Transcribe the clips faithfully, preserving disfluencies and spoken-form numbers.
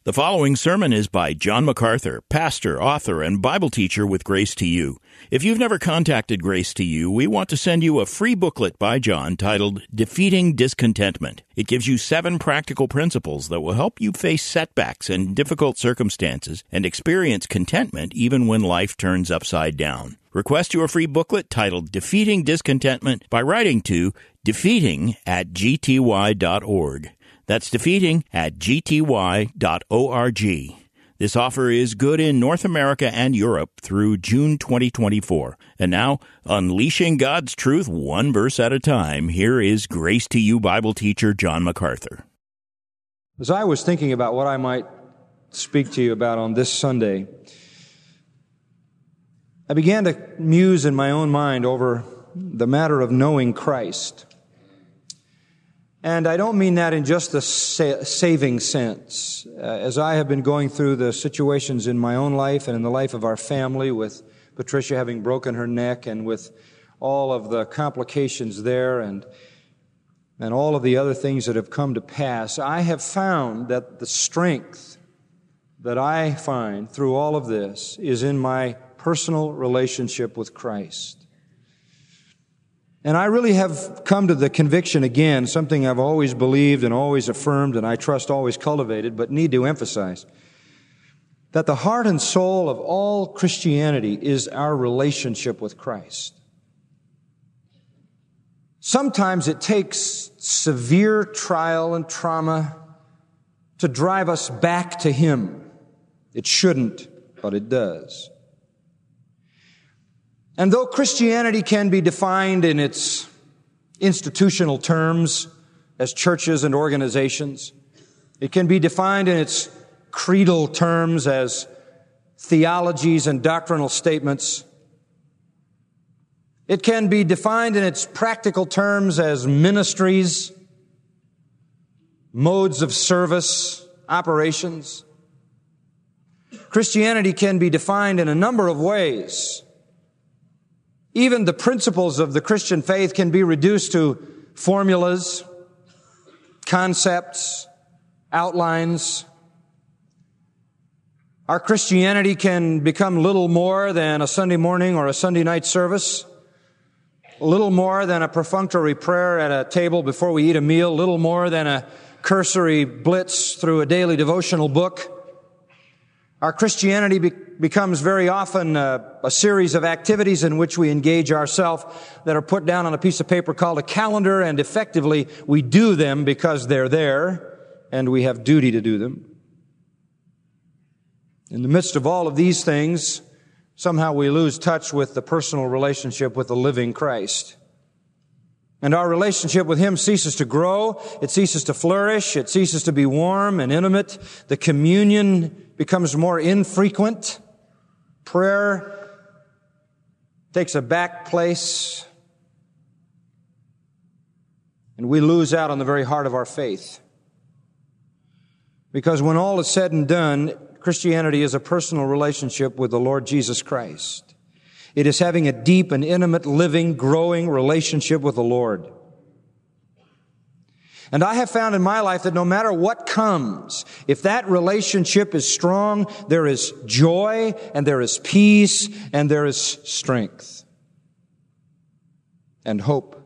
The following sermon is by John MacArthur, pastor, author, and Bible teacher with Grace to You. If you've never contacted Grace to You, we want to send you a free booklet by John titled Defeating Discontentment. It gives you seven practical principles that will help you face setbacks and difficult circumstances and experience contentment even when life turns upside down. Request your free booklet titled Defeating Discontentment by writing to defeating at g t y dot org. That's defeating at g t y dot org. This offer is good in North America and Europe through June twenty twenty-four. And now, unleashing God's truth one verse at a time, here is Grace to You Bible teacher John MacArthur. As I was thinking about what I might speak to you about on this Sunday, I began to muse in my own mind over the matter of knowing Christ. And I don't mean that in just the sa- saving sense. Uh, as I have been going through the situations in my own life and in the life of our family, with Patricia having broken her neck and with all of the complications there and and all of the other things that have come to pass, I have found that the strength that I find through all of this is in my personal relationship with Christ. And I really have come to the conviction again, something I've always believed and always affirmed and I trust always cultivated, but need to emphasize, that the heart and soul of all Christianity is our relationship with Christ. Sometimes it takes severe trial and trauma to drive us back to Him. It shouldn't, but it does. And though Christianity can be defined in its institutional terms as churches and organizations, it can be defined in its creedal terms as theologies and doctrinal statements, it can be defined in its practical terms as ministries, modes of service, operations. Christianity can be defined in a number of ways. Even the principles of the Christian faith can be reduced to formulas, concepts, outlines. Our Christianity can become little more than a Sunday morning or a Sunday night service, little more than a perfunctory prayer at a table before we eat a meal, little more than a cursory blitz through a daily devotional book. Our Christianity be- becomes very often a, a series of activities in which we engage ourselves that are put down on a piece of paper called a calendar, and effectively we do them because they're there and we have duty to do them. In the midst of all of these things, somehow we lose touch with the personal relationship with the living Christ. And our relationship with Him ceases to grow, it ceases to flourish, it ceases to be warm and intimate. The communion becomes more infrequent. Prayer takes a back place. And we lose out on the very heart of our faith. Because when all is said and done, Christianity is a personal relationship with the Lord Jesus Christ. It is having a deep and intimate, living, growing relationship with the Lord. And I have found in my life that no matter what comes, if that relationship is strong, there is joy and there is peace and there is strength and hope.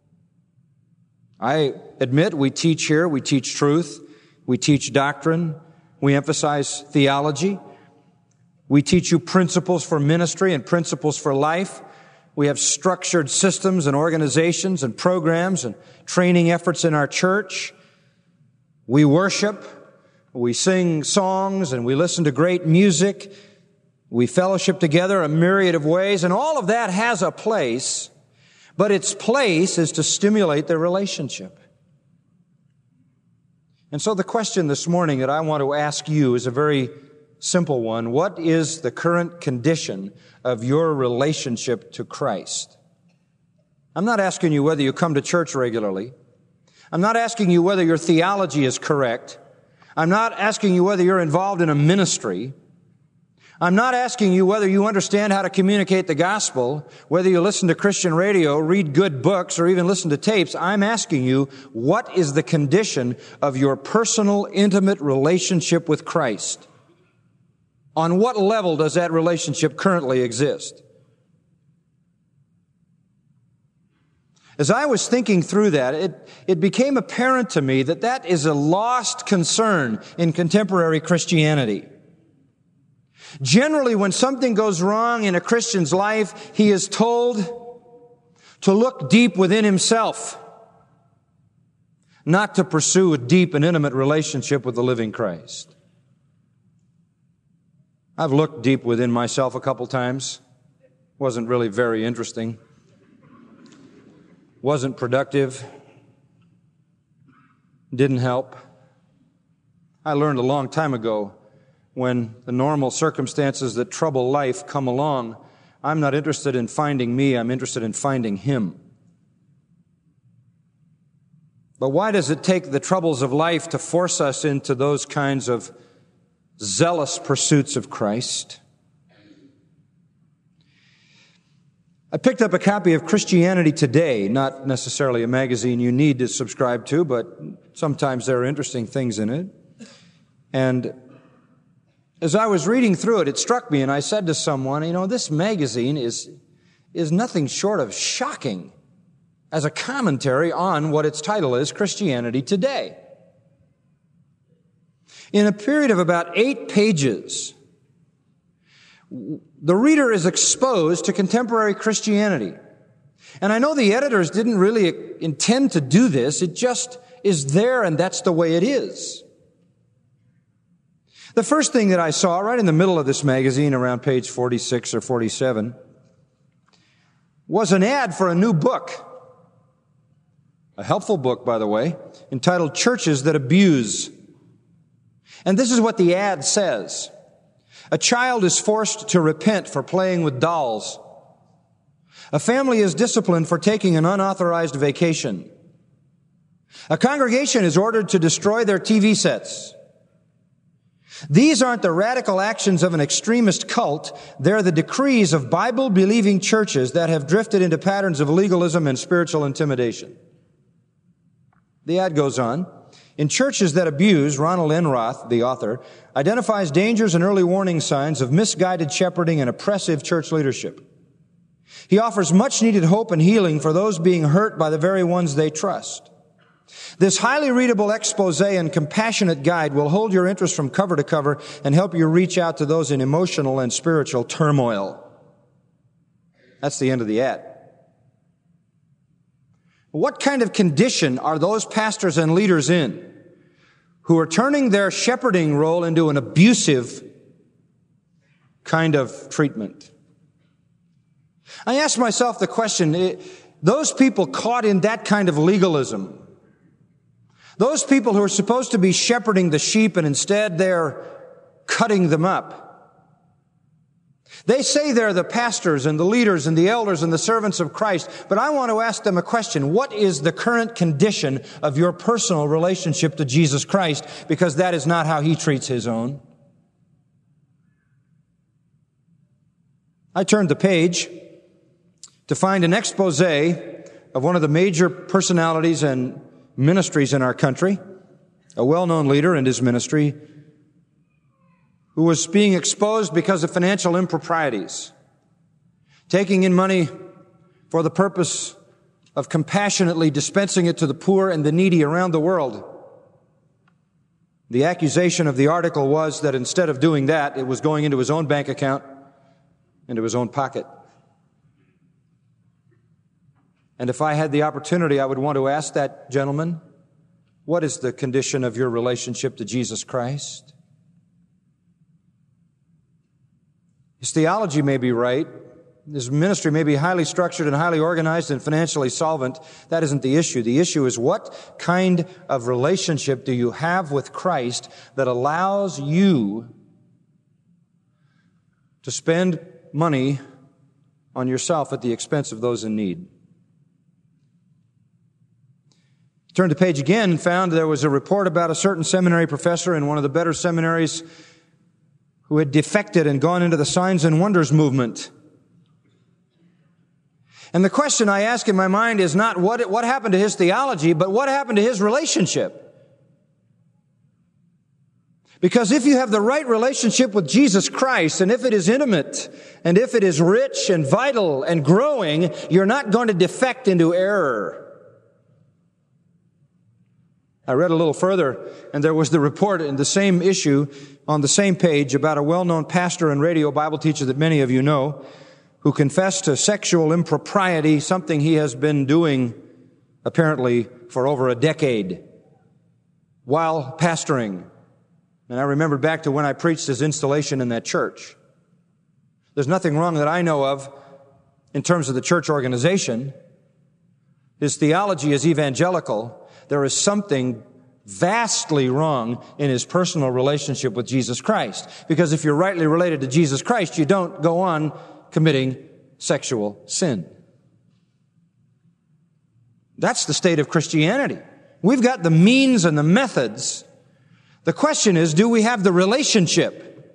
I admit we teach here, we teach truth, we teach doctrine, we emphasize theology. We teach you principles for ministry and principles for life. We have structured systems and organizations and programs and training efforts in our church. We worship. We sing songs and we listen to great music. We fellowship together a myriad of ways, and all of that has a place, but its place is to stimulate the relationship. And so the question this morning that I want to ask you is a very simple one. What is the current condition of your relationship to Christ? I'm not asking you whether you come to church regularly. I'm not asking you whether your theology is correct. I'm not asking you whether you're involved in a ministry. I'm not asking you whether you understand how to communicate the gospel, whether you listen to Christian radio, read good books, or even listen to tapes. I'm asking you, what is the condition of your personal, intimate relationship with Christ? On what level does that relationship currently exist? As I was thinking through that, it, it became apparent to me that that is a lost concern in contemporary Christianity. Generally, when something goes wrong in a Christian's life, he is told to look deep within himself, not to pursue a deep and intimate relationship with the living Christ. I've looked deep within myself a couple times. Wasn't really very interesting. Wasn't productive. Didn't help. I learned a long time ago, when the normal circumstances that trouble life come along, I'm not interested in finding me, I'm interested in finding Him. But why does it take the troubles of life to force us into those kinds of zealous pursuits of Christ? I picked up a copy of Christianity Today, not necessarily a magazine you need to subscribe to, but sometimes there are interesting things in it. And as I was reading through it, it struck me, and I said to someone, you know, this magazine is, is nothing short of shocking as a commentary on what its title is, Christianity Today. In a period of about eight pages, the reader is exposed to contemporary Christianity. And I know the editors didn't really intend to do this. It just is there, and that's the way it is. The first thing that I saw right in the middle of this magazine, around page forty-six or forty-seven, was an ad for a new book. A helpful book, by the way, entitled Churches That Abuse. And this is what the ad says. A child is forced to repent for playing with dolls. A family is disciplined for taking an unauthorized vacation. A congregation is ordered to destroy their T V sets. These aren't the radical actions of an extremist cult. They're the decrees of Bible-believing churches that have drifted into patterns of legalism and spiritual intimidation. The ad goes on. In Churches That Abuse, Ronald Enroth, the author, identifies dangers and early warning signs of misguided shepherding and oppressive church leadership. He offers much-needed hope and healing for those being hurt by the very ones they trust. This highly readable expose and compassionate guide will hold your interest from cover to cover and help you reach out to those in emotional and spiritual turmoil. That's the end of the ad. What kind of condition are those pastors and leaders in who are turning their shepherding role into an abusive kind of treatment? I ask myself the question, those people caught in that kind of legalism, those people who are supposed to be shepherding the sheep and instead they're cutting them up. They say they're the pastors and the leaders and the elders and the servants of Christ, but I want to ask them a question. What is the current condition of your personal relationship to Jesus Christ? Because that is not how He treats His own. I turned the page to find an expose of one of the major personalities and ministries in our country, a well-known leader in his ministry, who was being exposed because of financial improprieties, taking in money for the purpose of compassionately dispensing it to the poor and the needy around the world. The accusation of the article was that instead of doing that, it was going into his own bank account, into his own pocket. And if I had the opportunity, I would want to ask that gentleman, what is the condition of your relationship to Jesus Christ? His theology may be right. His ministry may be highly structured and highly organized and financially solvent. That isn't the issue. The issue is, what kind of relationship do you have with Christ that allows you to spend money on yourself at the expense of those in need? Turned the page again and found there was a report about a certain seminary professor in one of the better seminaries who had defected and gone into the signs and wonders movement. And the question I ask in my mind is not what, what happened to his theology, but what happened to his relationship. Because if you have the right relationship with Jesus Christ, and if it is intimate, and if it is rich and vital and growing, you're not going to defect into error. I read a little further, and there was the report in the same issue on the same page about a well-known pastor and radio Bible teacher that many of you know, who confessed to sexual impropriety, something he has been doing apparently for over a decade while pastoring. And I remembered back to when I preached his installation in that church. There's nothing wrong that I know of in terms of the church organization. His theology is evangelical. There is something vastly wrong in his personal relationship with Jesus Christ. Because if you're rightly related to Jesus Christ, you don't go on committing sexual sin. That's the state of Christianity. We've got the means and the methods. The question is, do we have the relationship?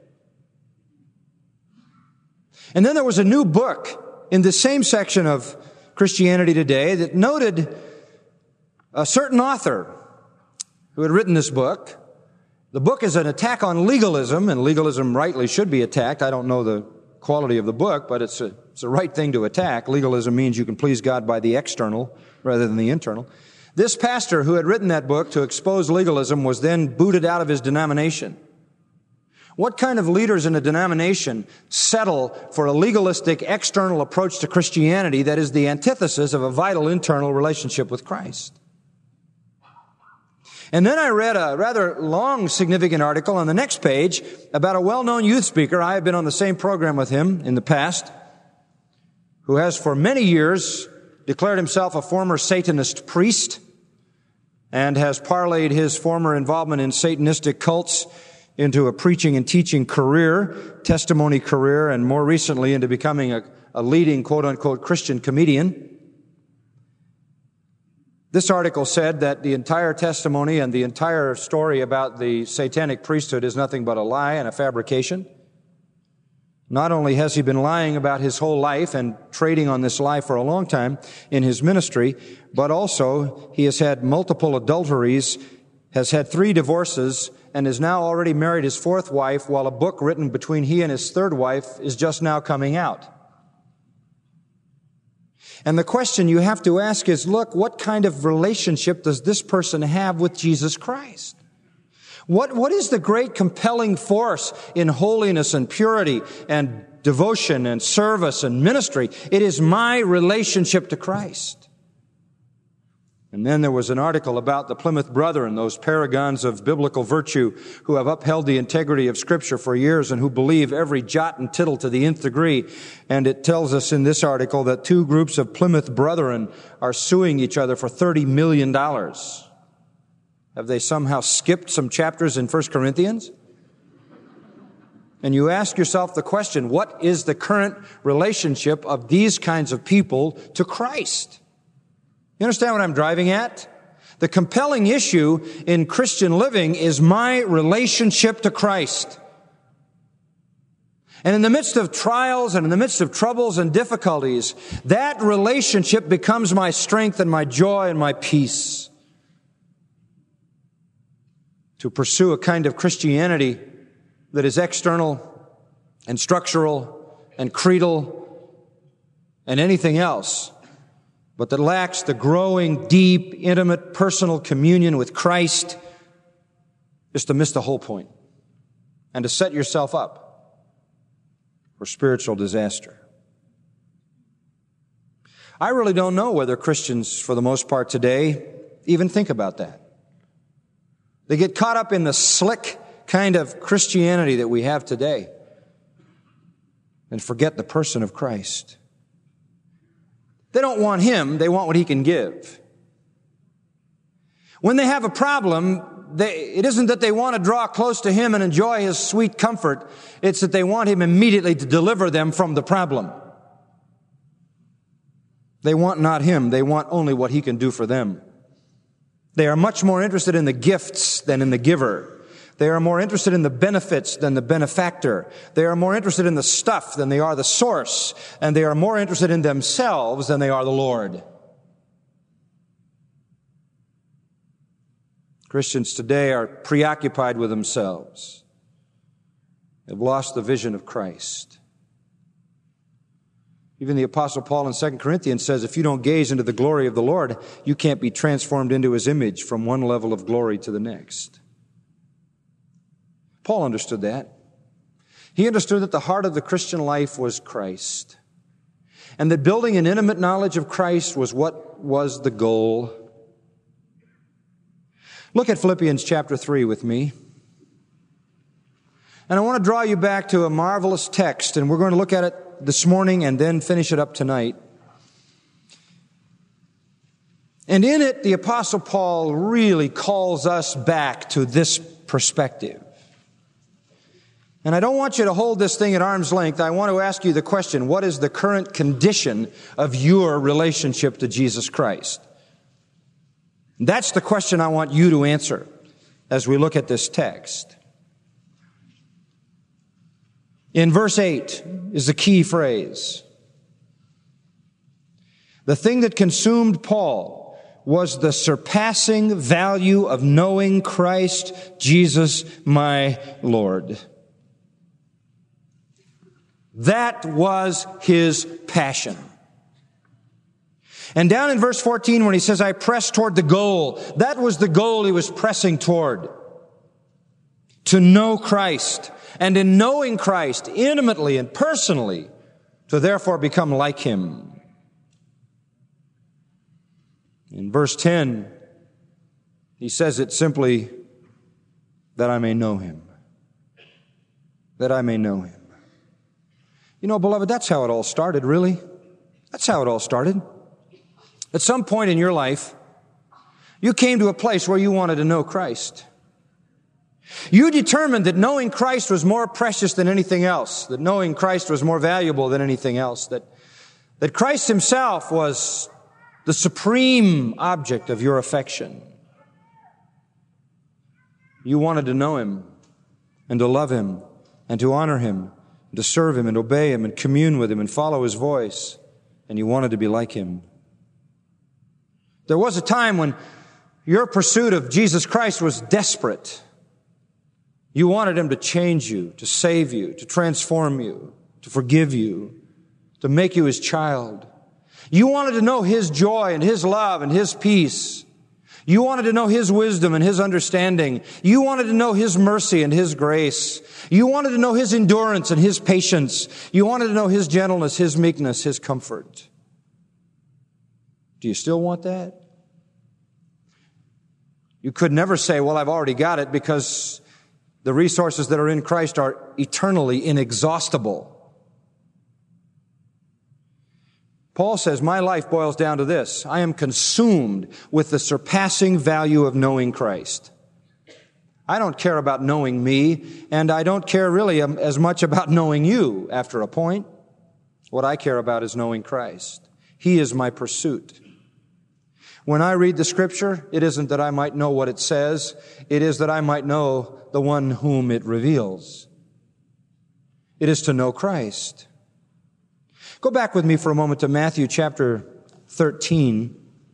And then there was a new book in the same section of Christianity Today that noted a certain author who had written this book. The book is an attack on legalism, and legalism rightly should be attacked. I don't know the quality of the book, but it's a, it's the right thing to attack. Legalism means you can please God by the external rather than the internal. This pastor who had written that book to expose legalism was then booted out of his denomination. What kind of leaders in a denomination settle for a legalistic external approach to Christianity that is the antithesis of a vital internal relationship with Christ? And then I read a rather long, significant article on the next page about a well-known youth speaker. I have been on the same program with him in the past, who has for many years declared himself a former Satanist priest and has parlayed his former involvement in Satanistic cults into a preaching and teaching career, testimony career, and more recently into becoming a, a leading quote-unquote Christian comedian. This article said that the entire testimony and the entire story about the satanic priesthood is nothing but a lie and a fabrication. Not only has he been lying about his whole life and trading on this lie for a long time in his ministry, but also he has had multiple adulteries, has had three divorces, and is now already married his fourth wife, while a book written between he and his third wife is just now coming out. And the question you have to ask is, look, what kind of relationship does this person have with Jesus Christ? What, what is the great compelling force in holiness and purity and devotion and service and ministry? It is my relationship to Christ. And then there was an article about the Plymouth Brethren, those paragons of biblical virtue who have upheld the integrity of Scripture for years and who believe every jot and tittle to the nth degree. And it tells us in this article that two groups of Plymouth Brethren are suing each other for thirty million dollars. Have they somehow skipped some chapters in First Corinthians? And you ask yourself the question, what is the current relationship of these kinds of people to Christ? You understand what I'm driving at? The compelling issue in Christian living is my relationship to Christ. And in the midst of trials and in the midst of troubles and difficulties, that relationship becomes my strength and my joy and my peace. To pursue a kind of Christianity that is external and structural and creedal and anything else, but that lacks the growing, deep, intimate, personal communion with Christ, is to miss the whole point and to set yourself up for spiritual disaster. I really don't know whether Christians, for the most part today, even think about that. They get caught up in the slick kind of Christianity that we have today and forget the person of Christ. They don't want Him, they want what He can give. When they have a problem, they, it isn't that they want to draw close to Him and enjoy His sweet comfort. It's that they want Him immediately to deliver them from the problem. They want not Him, they want only what He can do for them. They are much more interested in the gifts than in the giver. They are more interested in the benefits than the benefactor. They are more interested in the stuff than they are the source. And they are more interested in themselves than they are the Lord. Christians today are preoccupied with themselves. They've lost the vision of Christ. Even the Apostle Paul in Second Corinthians says, if you don't gaze into the glory of the Lord, you can't be transformed into His image from one level of glory to the next. Paul understood that. He understood that the heart of the Christian life was Christ, and that building an intimate knowledge of Christ was what was the goal. Look at Philippians chapter three with me. And I want to draw you back to a marvelous text, and we're going to look at it this morning and then finish it up tonight. And in it, the Apostle Paul really calls us back to this perspective. And I don't want you to hold this thing at arm's length. I want to ask you the question, what is the current condition of your relationship to Jesus Christ? That's the question I want you to answer as we look at this text. In verse eight is the key phrase. The thing that consumed Paul was the surpassing value of knowing Christ Jesus my Lord. That was his passion. And down in verse fourteen when he says, I press toward the goal, that was the goal he was pressing toward. To know Christ. And in knowing Christ intimately and personally, to therefore become like Him. In verse ten, he says it simply, that I may know Him. That I may know Him. You know, beloved, that's how it all started, really. That's how it all started. At some point in your life, you came to a place where you wanted to know Christ. You determined that knowing Christ was more precious than anything else, that knowing Christ was more valuable than anything else, that, that Christ Himself was the supreme object of your affection. You wanted to know Him and to love Him and to honor Him and to serve Him and obey Him and commune with Him and follow His voice, and you wanted to be like Him. There was a time when your pursuit of Jesus Christ was desperate. You wanted Him to change you, to save you, to transform you, to forgive you, to make you His child. You wanted to know His joy and His love and His peace. You wanted to know His wisdom and His understanding. You wanted to know His mercy and His grace. You wanted to know His endurance and His patience. You wanted to know His gentleness, His meekness, His comfort. Do you still want that? You could never say, well, I've already got it, because the resources that are in Christ are eternally inexhaustible. Paul says, my life boils down to this. I am consumed with the surpassing value of knowing Christ. I don't care about knowing me, and I don't care really as much about knowing you after a point. What I care about is knowing Christ. He is my pursuit. When I read the Scripture, it isn't that I might know what it says. It is that I might know the one whom it reveals. It is to know Christ. Go back with me for a moment to Matthew chapter thirteen.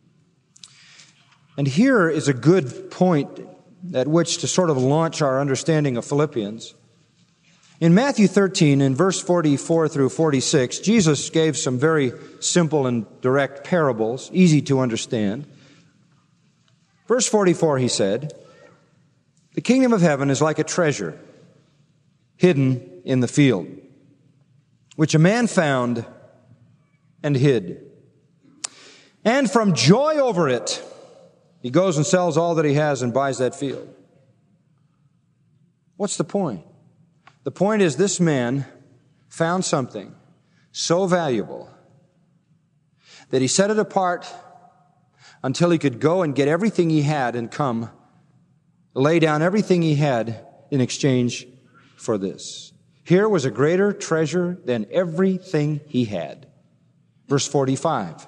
And here is a good point at which to sort of launch our understanding of Philippians. In Matthew thirteen, in verse forty-four through forty-six, Jesus gave some very simple and direct parables, easy to understand. Verse forty-four, He said, the kingdom of heaven is like a treasure hidden in the field, which a man found and hid. And from joy over it, he goes and sells all that he has and buys that field. What's the point? The point is, this man found something so valuable that he set it apart until he could go and get everything he had and come, lay down everything he had in exchange for this. Here was a greater treasure than everything he had. Verse forty-five.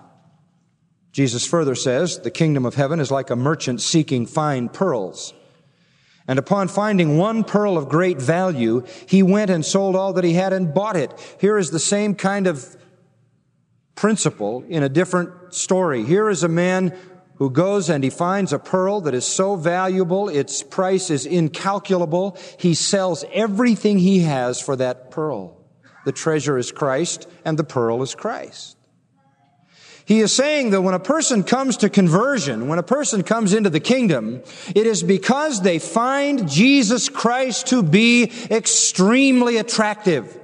Jesus further says, the kingdom of heaven is like a merchant seeking fine pearls. And upon finding one pearl of great value, he went and sold all that he had and bought it. Here is the same kind of principle in a different story. Here is a man who goes and he finds a pearl that is so valuable, its price is incalculable. He sells everything he has for that pearl. The treasure is Christ, and the pearl is Christ. He is saying that when a person comes to conversion, when a person comes into the kingdom, it is because they find Jesus Christ to be extremely attractive,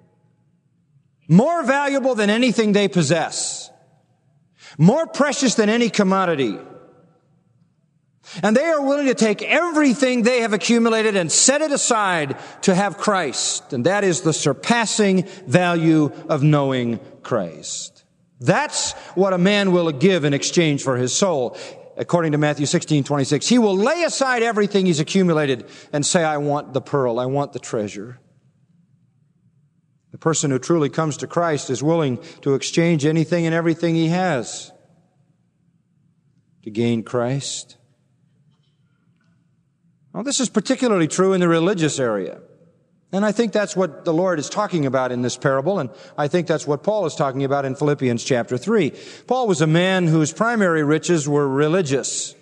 more valuable than anything they possess, more precious than any commodity. And they are willing to take everything they have accumulated and set it aside to have Christ. And that is the surpassing value of knowing Christ. That's what a man will give in exchange for his soul. According to Matthew sixteen twenty-six, he will lay aside everything he's accumulated and say, I want the pearl, I want the treasure. The person who truly comes to Christ is willing to exchange anything and everything he has to gain Christ. Now, this is particularly true in the religious area. And I think that's what the Lord is talking about in this parable, and I think that's what Paul is talking about in Philippians chapter three. Paul was a man whose primary riches were religious.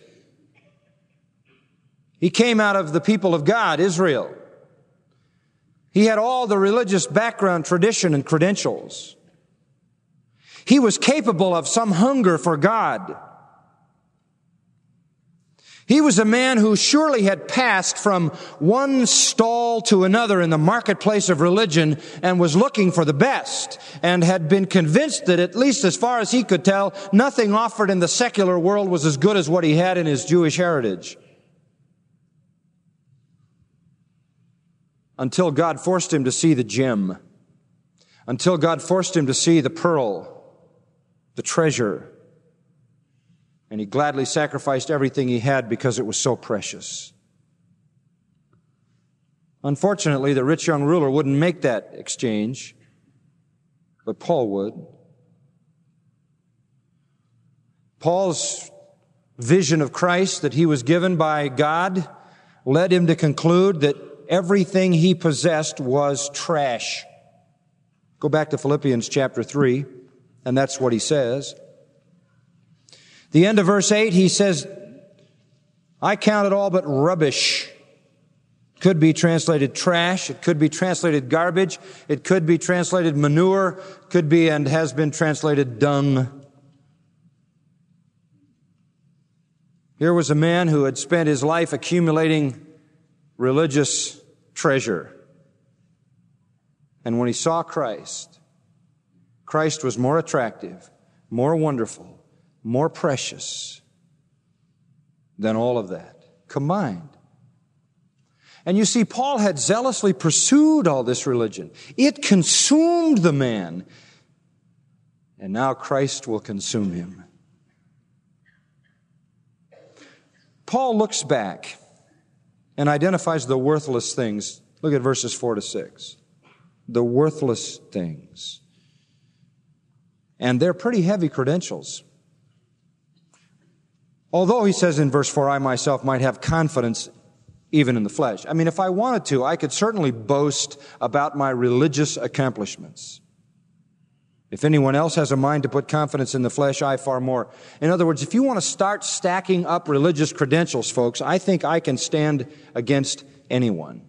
He came out of the people of God, Israel. He had all the religious background, tradition, and credentials. He was capable of some hunger for God. He was a man who surely had passed from one stall to another in the marketplace of religion and was looking for the best, and had been convinced that, at least as far as he could tell, nothing offered in the secular world was as good as what he had in his Jewish heritage. Until God forced him to see the gem. Until God forced him to see the pearl, the treasure. And he gladly sacrificed everything he had because it was so precious. Unfortunately, the rich young ruler wouldn't make that exchange, but Paul would. Paul's vision of Christ that he was given by God led him to conclude that everything he possessed was trash. Go back to Philippians chapter three, and that's what he says. The end of verse eight, he says, I count it all but rubbish. Could be translated trash. It could be translated garbage. It could be translated manure. Could be and has been translated dung. Here was a man who had spent his life accumulating religious treasure. And when he saw Christ, Christ was more attractive, more wonderful, more precious than all of that combined. And you see, Paul had zealously pursued all this religion. It consumed the man. And now Christ will consume him. Paul looks back and identifies the worthless things. Look at verses four to six. The worthless things. And they're pretty heavy credentials. Although he says in verse four, I myself might have confidence even in the flesh. I mean, if I wanted to, I could certainly boast about my religious accomplishments. If anyone else has a mind to put confidence in the flesh, I far more. In other words, if you want to start stacking up religious credentials, folks, I think I can stand against anyone.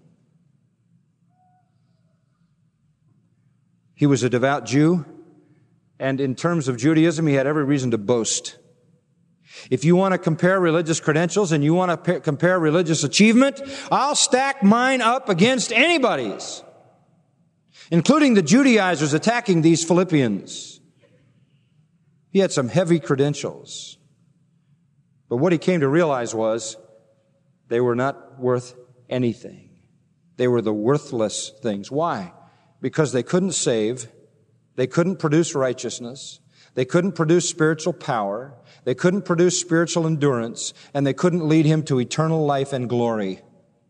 He was a devout Jew, and in terms of Judaism, he had every reason to boast. If you want to compare religious credentials and you want to pa- compare religious achievement, I'll stack mine up against anybody's, including the Judaizers attacking these Philippians. He had some heavy credentials. But what he came to realize was they were not worth anything. They were the worthless things. Why? Because they couldn't save. They couldn't produce righteousness. They couldn't produce spiritual power. They couldn't produce spiritual endurance. And they couldn't lead him to eternal life and glory.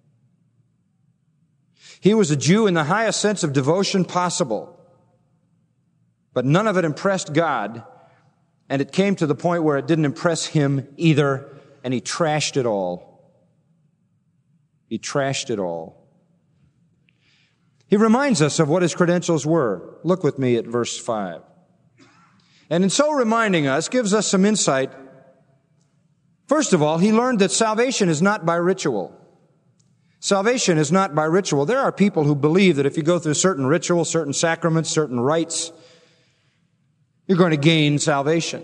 He was a Jew in the highest sense of devotion possible. But none of it impressed God. And it came to the point where it didn't impress him either. And he trashed it all. He trashed it all. He reminds us of what his credentials were. Look with me at verse five. And in so reminding us, gives us some insight. First of all, he learned that salvation is not by ritual. Salvation is not by ritual. There are people who believe that if you go through certain rituals, certain sacraments, certain rites, you're going to gain salvation.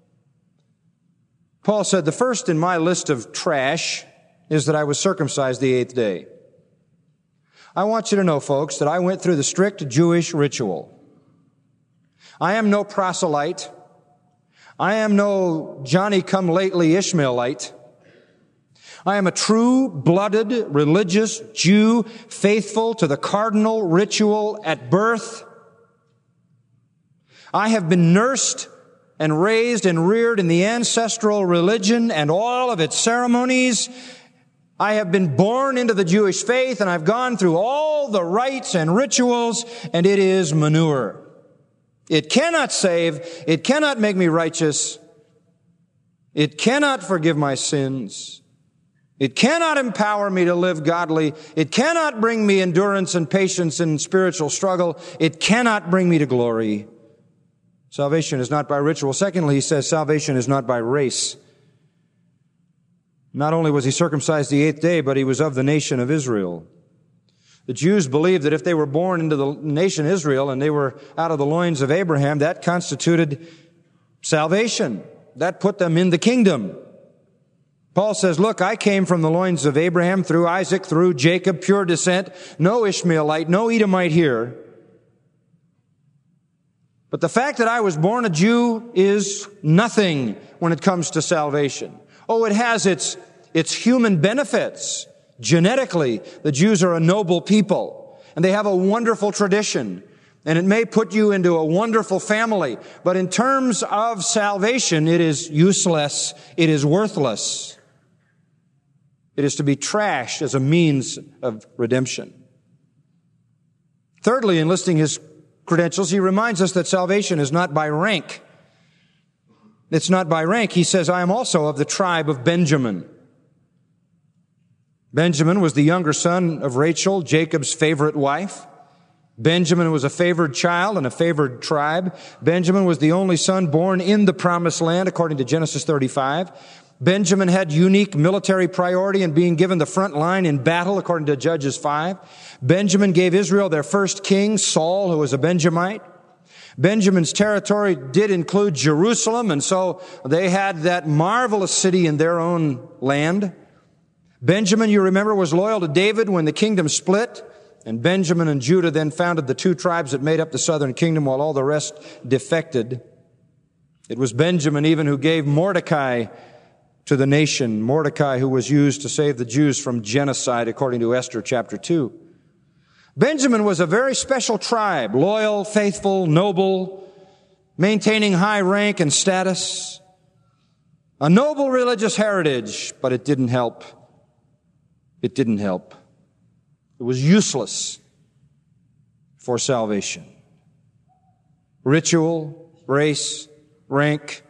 Paul said, the first in my list of trash is that I was circumcised the eighth day. I want you to know, folks, that I went through the strict Jewish ritual. I am no proselyte. I am no Johnny-come-lately Ishmaelite. I am a true-blooded, religious Jew, faithful to the cardinal ritual at birth. I have been nursed and raised and reared in the ancestral religion and all of its ceremonies. I have been born into the Jewish faith, and I've gone through all the rites and rituals, and it is manure. It cannot save. It cannot make me righteous. It cannot forgive my sins. It cannot empower me to live godly. It cannot bring me endurance and patience in spiritual struggle. It cannot bring me to glory. Salvation is not by ritual. Secondly, he says salvation is not by race. Not only was he circumcised the eighth day, but he was of the nation of Israel. The Jews believed that if they were born into the nation Israel and they were out of the loins of Abraham, that constituted salvation. That put them in the kingdom. Paul says, look, I came from the loins of Abraham through Isaac, through Jacob, pure descent, no Ishmaelite, no Edomite here. But the fact that I was born a Jew is nothing when it comes to salvation. Oh, it has its, its human benefits. Genetically, the Jews are a noble people, and they have a wonderful tradition, and it may put you into a wonderful family, but in terms of salvation, it is useless, it is worthless. It is to be trashed as a means of redemption. Thirdly, in listing his credentials, he reminds us that salvation is not by rank. It's not by rank. He says, I am also of the tribe of Benjamin. Benjamin was the younger son of Rachel, Jacob's favorite wife. Benjamin was a favored child and a favored tribe. Benjamin was the only son born in the promised land, according to Genesis thirty-five. Benjamin had unique military priority in being given the front line in battle, according to Judges five. Benjamin gave Israel their first king, Saul, who was a Benjamite. Benjamin's territory did include Jerusalem, and so they had that marvelous city in their own land. Benjamin, you remember, was loyal to David when the kingdom split, and Benjamin and Judah then founded the two tribes that made up the southern kingdom while all the rest defected. It was Benjamin even who gave Mordecai to the nation, Mordecai who was used to save the Jews from genocide, according to Esther chapter two. Benjamin was a very special tribe, loyal, faithful, noble, maintaining high rank and status, a noble religious heritage, but it didn't help. It didn't help. It was useless for salvation. Ritual, race, rank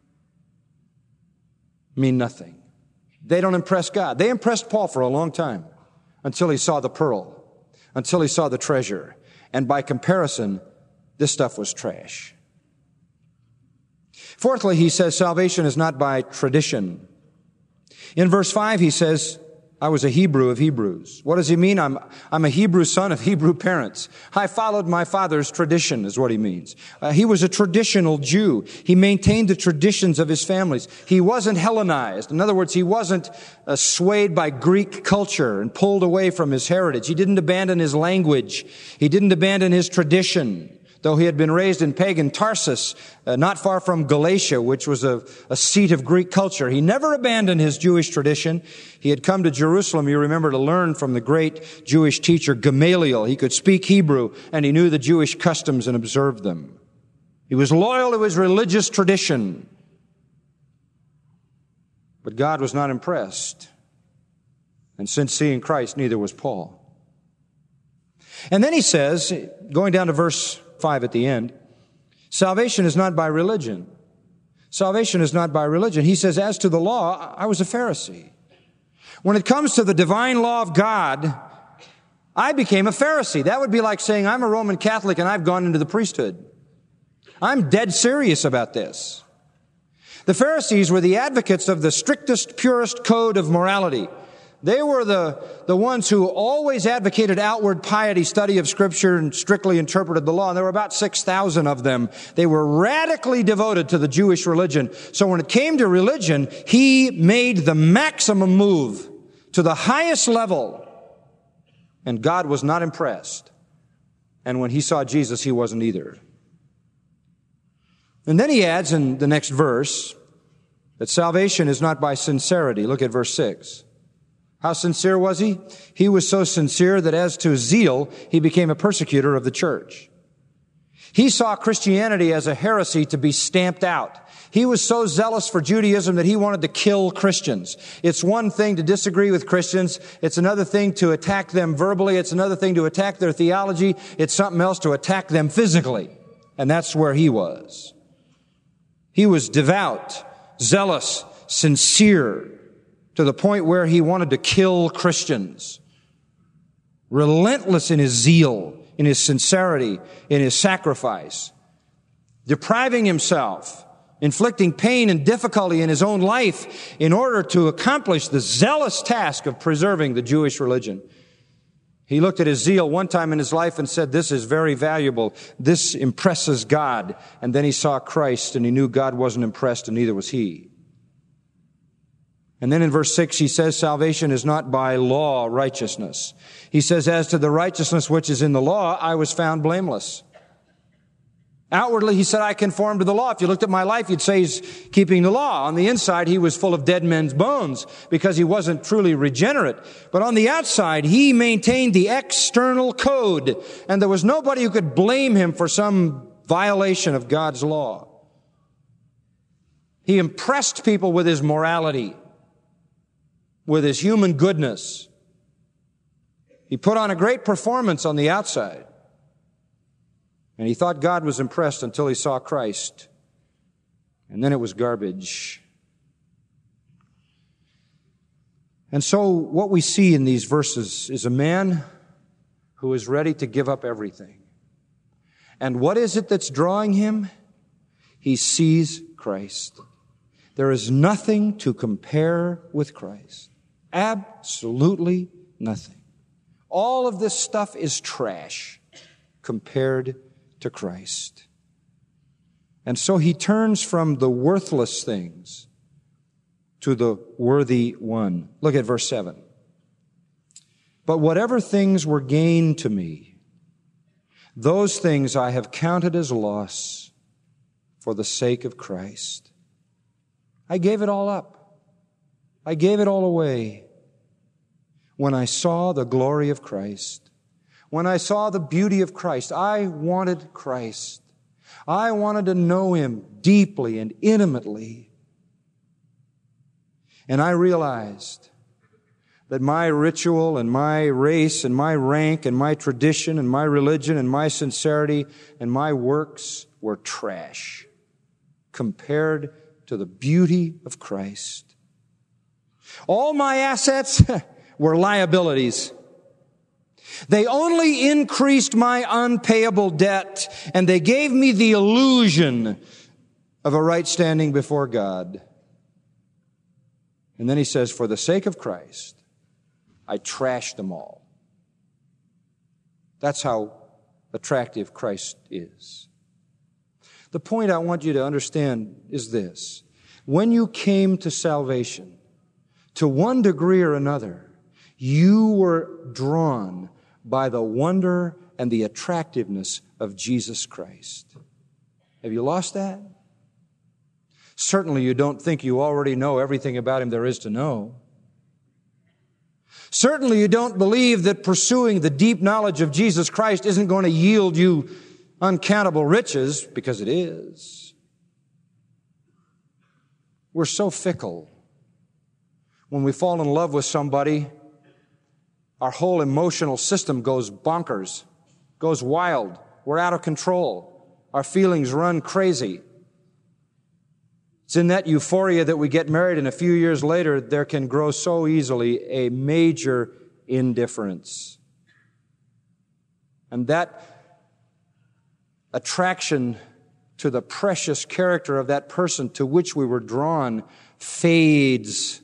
mean nothing. They don't impress God. They impressed Paul for a long time until he saw the pearl, until he saw the treasure. And by comparison, this stuff was trash. Fourthly, he says salvation is not by tradition. In verse five, he says, I was a Hebrew of Hebrews. What does he mean? I'm, I'm a Hebrew son of Hebrew parents. I followed my father's tradition, is what he means. Uh, he was a traditional Jew. He maintained the traditions of his families. He wasn't Hellenized. In other words, he wasn't uh, swayed by Greek culture and pulled away from his heritage. He didn't abandon his language. He didn't abandon his tradition. Though he had been raised in pagan Tarsus, uh, not far from Galatia, which was a, a seat of Greek culture, he never abandoned his Jewish tradition. He had come to Jerusalem, you remember, to learn from the great Jewish teacher Gamaliel. He could speak Hebrew, and he knew the Jewish customs and observed them. He was loyal to his religious tradition. But God was not impressed. And since seeing Christ, neither was Paul. And then he says, going down to verse five at the end, salvation is not by religion. Salvation is not by religion. He says, as to the law, I was a Pharisee. When it comes to the divine law of God, I became a Pharisee. That would be like saying I'm a Roman Catholic and I've gone into the priesthood. I'm dead serious about this. The Pharisees were the advocates of the strictest, purest code of morality. They were the, the ones who always advocated outward piety, study of Scripture, and strictly interpreted the law. And there were about six thousand of them. They were radically devoted to the Jewish religion. So when it came to religion, he made the maximum move to the highest level. And God was not impressed. And when he saw Jesus, he wasn't either. And then he adds in the next verse that salvation is not by sincerity. Look at verse six. How sincere was he? He was so sincere that as to zeal, he became a persecutor of the church. He saw Christianity as a heresy to be stamped out. He was so zealous for Judaism that he wanted to kill Christians. It's one thing to disagree with Christians. It's another thing to attack them verbally. It's another thing to attack their theology. It's something else to attack them physically. And that's where he was. He was devout, zealous, sincere, to the point where he wanted to kill Christians. Relentless in his zeal, in his sincerity, in his sacrifice. Depriving himself, inflicting pain and difficulty in his own life in order to accomplish the zealous task of preserving the Jewish religion. He looked at his zeal one time in his life and said, this is very valuable. This impresses God. And then he saw Christ and he knew God wasn't impressed and neither was he. And then in verse six, he says, salvation is not by law righteousness. He says, as to the righteousness which is in the law, I was found blameless. Outwardly, he said, I conform to the law. If you looked at my life, you'd say he's keeping the law. On the inside, he was full of dead men's bones because he wasn't truly regenerate. But on the outside, he maintained the external code. And there was nobody who could blame him for some violation of God's law. He impressed people with his morality, with his human goodness. He put on a great performance on the outside. And he thought God was impressed until he saw Christ. And then it was garbage. And so what we see in these verses is a man who is ready to give up everything. And what is it that's drawing him? He sees Christ. There is nothing to compare with Christ. Absolutely nothing. All of this stuff is trash compared to Christ. And so he turns from the worthless things to the worthy one. Look at verse seven. But whatever things were gain to me, those things I have counted as loss for the sake of Christ. I gave it all up. I gave it all away when I saw the glory of Christ. When I saw the beauty of Christ, I wanted Christ. I wanted to know Him deeply and intimately. And I realized that my ritual and my race and my rank and my tradition and my religion and my sincerity and my works were trash compared to the beauty of Christ. All my assets were liabilities. They only increased my unpayable debt, and they gave me the illusion of a right standing before God. And then he says, for the sake of Christ, I trashed them all. That's how attractive Christ is. The point I want you to understand is this. When you came to salvation, to one degree or another, you were drawn by the wonder and the attractiveness of Jesus Christ. Have you lost that? Certainly you don't think you already know everything about Him there is to know. Certainly you don't believe that pursuing the deep knowledge of Jesus Christ isn't going to yield you uncountable riches, because it is. We're so fickle. When we fall in love with somebody, our whole emotional system goes bonkers, goes wild. We're out of control. Our feelings run crazy. It's in that euphoria that we get married, and a few years later, there can grow so easily a major indifference. And that attraction to the precious character of that person to which we were drawn fades.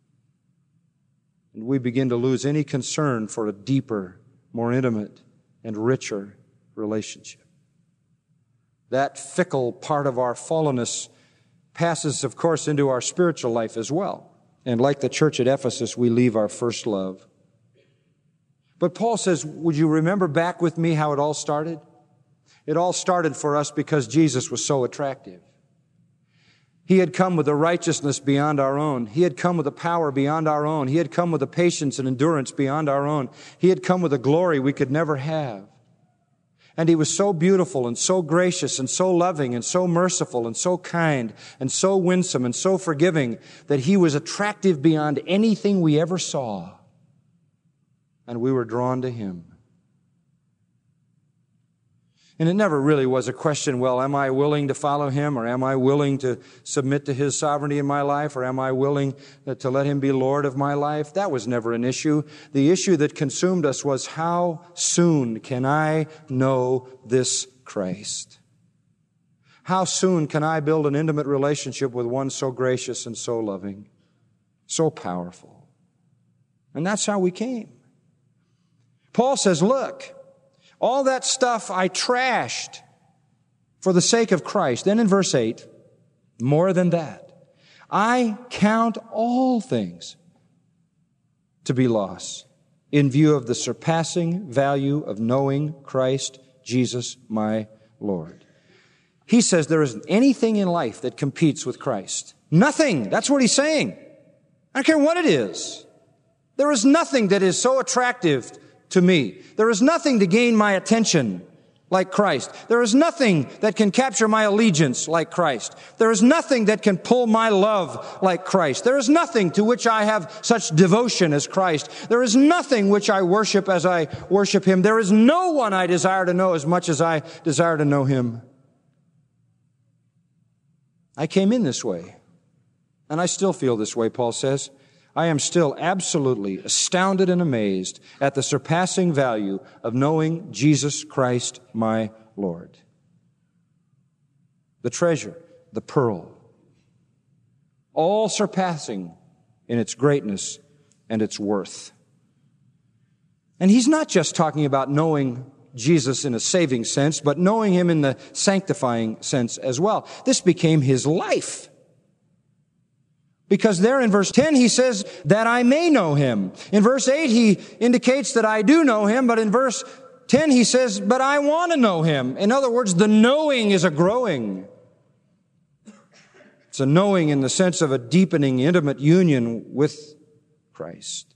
And we begin to lose any concern for a deeper, more intimate, and richer relationship. That fickle part of our fallenness passes, of course, into our spiritual life as well. And like the church at Ephesus, we leave our first love. But Paul says, would you remember back with me how it all started? It all started for us because Jesus was so attractive. He had come with a righteousness beyond our own. He had come with a power beyond our own. He had come with a patience and endurance beyond our own. He had come with a glory we could never have. And He was so beautiful and so gracious and so loving and so merciful and so kind and so winsome and so forgiving that He was attractive beyond anything we ever saw. And we were drawn to Him. And it never really was a question, well, am I willing to follow Him, or am I willing to submit to His sovereignty in my life, or am I willing to let Him be Lord of my life? That was never an issue. The issue that consumed us was, how soon can I know this Christ? How soon can I build an intimate relationship with one so gracious and so loving, so powerful? And that's how we came. Paul says, look, all that stuff I trashed for the sake of Christ. Then in verse eight, more than that, I count all things to be loss in view of the surpassing value of knowing Christ Jesus my Lord. He says there isn't anything in life that competes with Christ. Nothing. That's what he's saying. I don't care what it is. There is nothing that is so attractive to me. There is nothing to gain my attention like Christ. There is nothing that can capture my allegiance like Christ. There is nothing that can pull my love like Christ. There is nothing to which I have such devotion as Christ. There is nothing which I worship as I worship Him. There is no one I desire to know as much as I desire to know Him. I came in this way, and I still feel this way, Paul says. I am still absolutely astounded and amazed at the surpassing value of knowing Jesus Christ, my Lord. The treasure, the pearl, all surpassing in its greatness and its worth. And he's not just talking about knowing Jesus in a saving sense, but knowing Him in the sanctifying sense as well. This became his life. Because there in verse ten, he says, that I may know Him. In verse eight, he indicates that I do know Him. But in verse ten, he says, but I want to know Him. In other words, the knowing is a growing. It's a knowing in the sense of a deepening, intimate union with Christ.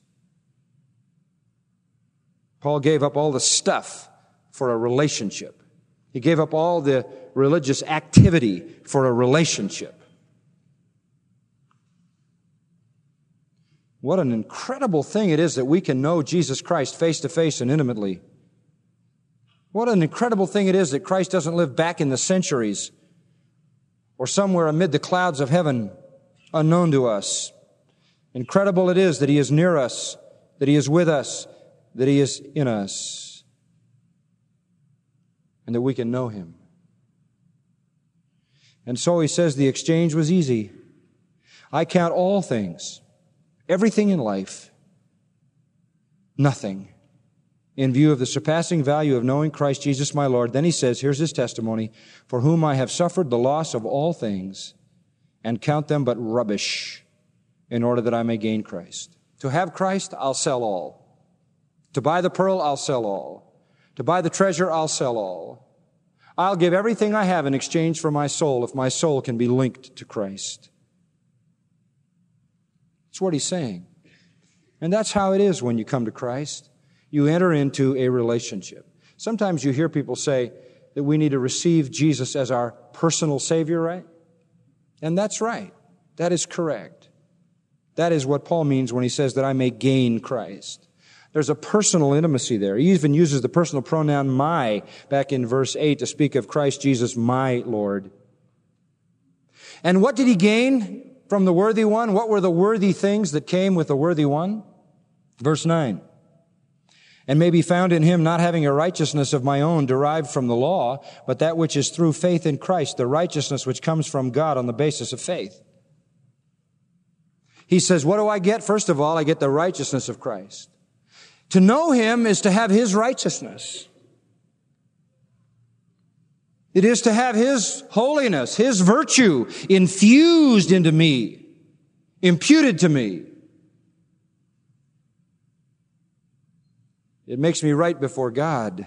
Paul gave up all the stuff for a relationship. He gave up all the religious activity for a relationship. What an incredible thing it is that we can know Jesus Christ face to face and intimately. What an incredible thing it is that Christ doesn't live back in the centuries or somewhere amid the clouds of heaven unknown to us. Incredible it is that He is near us, that He is with us, that He is in us, and that we can know Him. And so he says the exchange was easy. I count all things, everything in life, nothing, in view of the surpassing value of knowing Christ Jesus my Lord. Then he says, here's his testimony, for whom I have suffered the loss of all things, and count them but rubbish, in order that I may gain Christ. To have Christ, I'll sell all. To buy the pearl, I'll sell all. To buy the treasure, I'll sell all. I'll give everything I have in exchange for my soul, if my soul can be linked to Christ. That's what he's saying. And that's how it is when you come to Christ. You enter into a relationship. Sometimes you hear people say that we need to receive Jesus as our personal Savior, right? And that's right. That is correct. That is what Paul means when he says that I may gain Christ. There's a personal intimacy there. He even uses the personal pronoun my back in verse eight to speak of Christ Jesus, my Lord. And what did he gain from the worthy one? What were the worthy things that came with the worthy one? Verse nine. And may be found in him, not having a righteousness of my own derived from the law, but that which is through faith in Christ, the righteousness which comes from God on the basis of faith. He says, what do I get? First of all, I get the righteousness of Christ. To know him is to have his righteousness. It is to have his holiness, his virtue infused into me, imputed to me. It makes me right before God.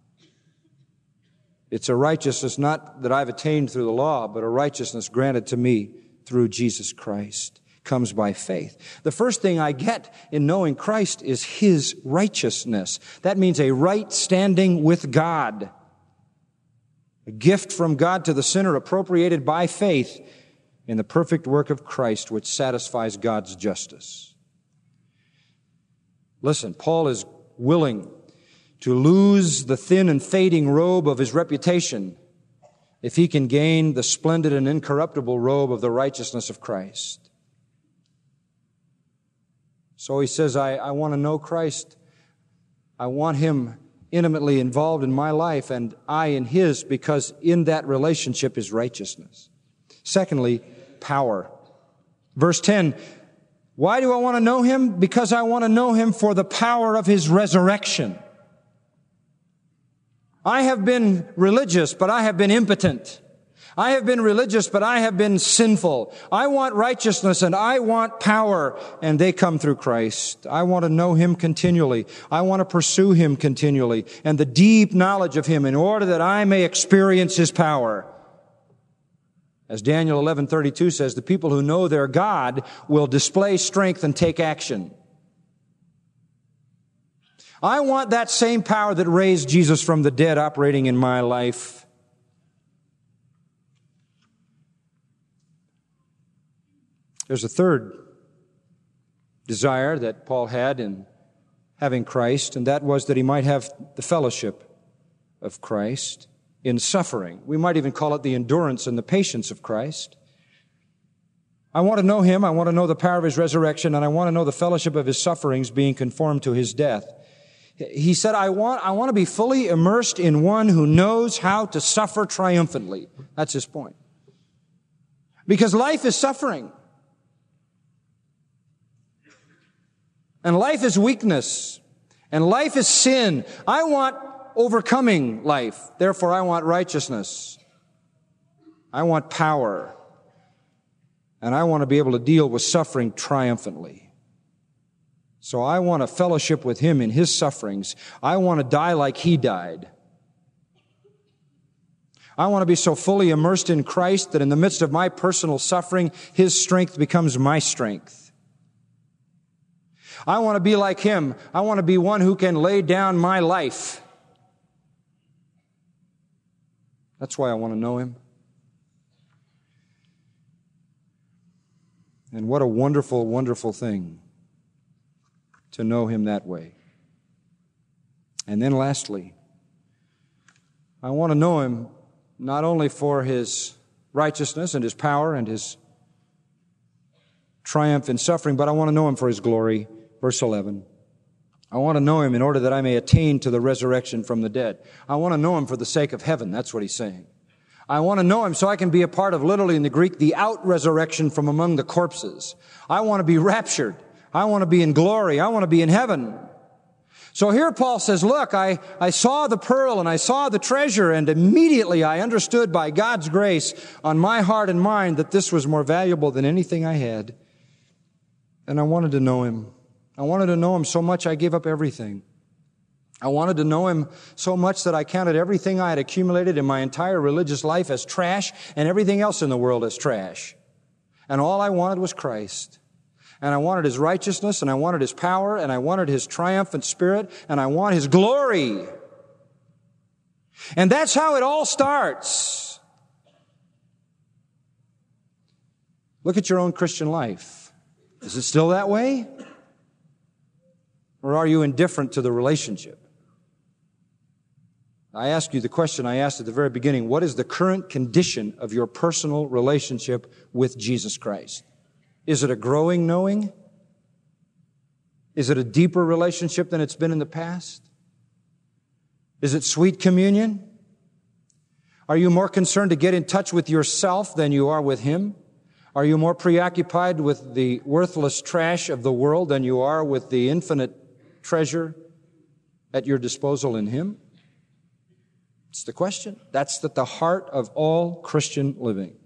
It's a righteousness not that I've attained through the law, but a righteousness granted to me through Jesus Christ. Comes by faith. The first thing I get in knowing Christ is his righteousness. That means a right standing with God. A gift from God to the sinner appropriated by faith in the perfect work of Christ, which satisfies God's justice. Listen, Paul is willing to lose the thin and fading robe of his reputation if he can gain the splendid and incorruptible robe of the righteousness of Christ. So he says, I, I want to know Christ. I want him intimately involved in my life and I in his, because in that relationship is righteousness. Secondly, power. Verse ten, why do I want to know him? Because I want to know him for the power of his resurrection. I have been religious, but I have been impotent. I have been religious, but I have been sinful. I want righteousness and I want power, and they come through Christ. I want to know him continually. I want to pursue him continually, and the deep knowledge of him in order that I may experience his power. As Daniel eleven thirty-two says, the people who know their God will display strength and take action. I want that same power that raised Jesus from the dead operating in my life. There's a third desire that Paul had in having Christ, and that was that he might have the fellowship of Christ in suffering. We might even call it the endurance and the patience of Christ. I want to know him, I want to know the power of his resurrection, and I want to know the fellowship of his sufferings being conformed to his death. He said, I want, I want to be fully immersed in one who knows how to suffer triumphantly. That's his point. Because life is suffering. And life is weakness. And life is sin. I want overcoming life. Therefore, I want righteousness. I want power. And I want to be able to deal with suffering triumphantly. So I want a fellowship with him in his sufferings. I want to die like he died. I want to be so fully immersed in Christ that in the midst of my personal suffering, his strength becomes my strength. I want to be like him. I want to be one who can lay down my life. That's why I want to know him. And what a wonderful, wonderful thing to know him that way. And then lastly, I want to know him not only for his righteousness and his power and his triumph in suffering, but I want to know him for his glory. Verse eleven, I want to know him in order that I may attain to the resurrection from the dead. I want to know him for the sake of heaven. That's what he's saying. I want to know him so I can be a part of, literally in the Greek, the out-resurrection from among the corpses. I want to be raptured. I want to be in glory. I want to be in heaven. So here Paul says, look, I, I saw the pearl and I saw the treasure, and immediately I understood by God's grace on my heart and mind that this was more valuable than anything I had. And I wanted to know him. I wanted to know him so much I gave up everything. I wanted to know him so much that I counted everything I had accumulated in my entire religious life as trash and everything else in the world as trash. And all I wanted was Christ. And I wanted his righteousness, and I wanted his power, and I wanted his triumphant spirit, and I want his glory. And that's how it all starts. Look at your own Christian life. Is it still that way? Or are you indifferent to the relationship? I ask you the question I asked at the very beginning. What is the current condition of your personal relationship with Jesus Christ? Is it a growing knowing? Is it a deeper relationship than it's been in the past? Is it sweet communion? Are you more concerned to get in touch with yourself than you are with Him? Are you more preoccupied with the worthless trash of the world than you are with the infinite treasure at your disposal in Him? It's the question. That's at the heart of all Christian living.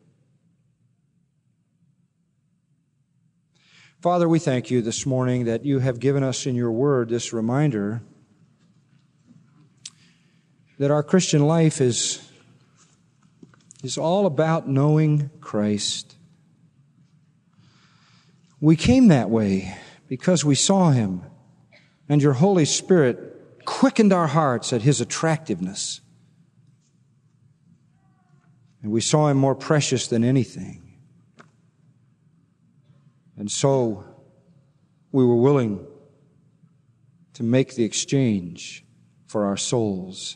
Father, we thank you this morning that you have given us in your word this reminder that our Christian life is, is all about knowing Christ. We came that way because we saw Him, and your Holy Spirit quickened our hearts at His attractiveness. And we saw Him more precious than anything. And so we were willing to make the exchange for our souls.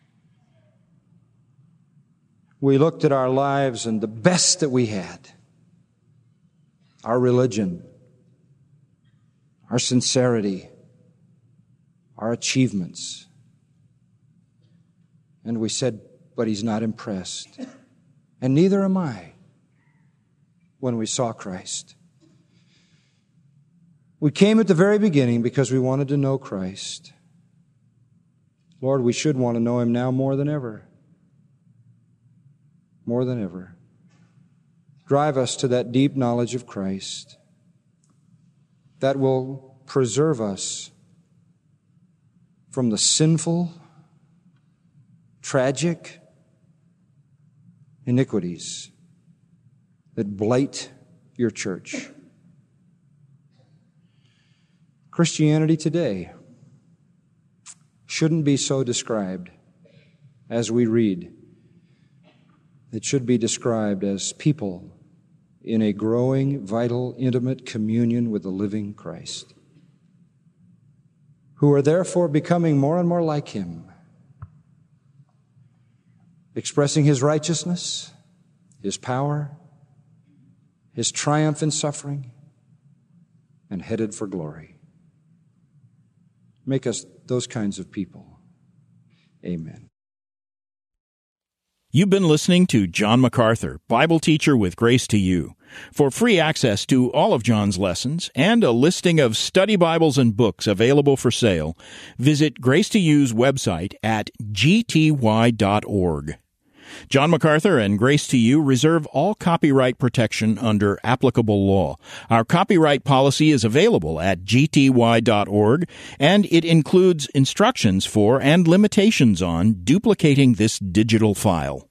We looked at our lives and the best that we had, our religion, our sincerity, our achievements. And we said, but He's not impressed. And neither am I when we saw Christ. We came at the very beginning because we wanted to know Christ. Lord, we should want to know Him now more than ever. More than ever. Drive us to that deep knowledge of Christ that will preserve us from the sinful, tragic iniquities that blight your church. Christianity today shouldn't be so described as we read. It should be described as people in a growing, vital, intimate communion with the living Christ, who are therefore becoming more and more like Him, expressing His righteousness, His power, His triumph in suffering, and headed for glory. Make us those kinds of people. Amen. You've been listening to John MacArthur, Bible teacher with Grace to You. For free access to all of John's lessons and a listing of study Bibles and books available for sale, visit Grace to You's website at g t y dot org. John MacArthur and Grace to You reserve all copyright protection under applicable law. Our copyright policy is available at g t y dot org, and it includes instructions for and limitations on duplicating this digital file.